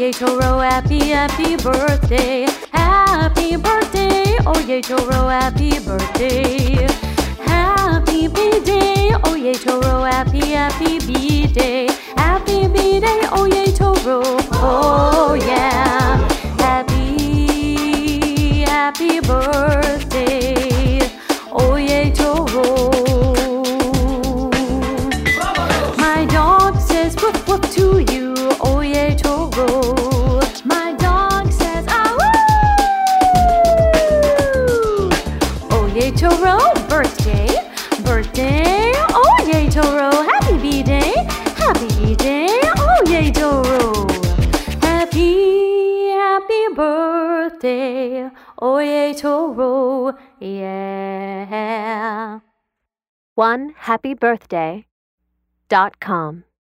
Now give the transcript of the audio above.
Oye Toro, happy birthday. Happy birthday, Oye Toro, happy birthday. Happy B-Day, Oye Toro, happy B-Day. Happy B-Day, Oye Toro, oh yeah. Happy birthday, Oye Toro. My dog says woof woof to you, Oye Toro. My dog says ah woo. Oye Toro, birthday, Oye Toro, happy B-Day, Oye Toro. Happy birthday, Oye Toro, yeah. OneHappyBirthday.com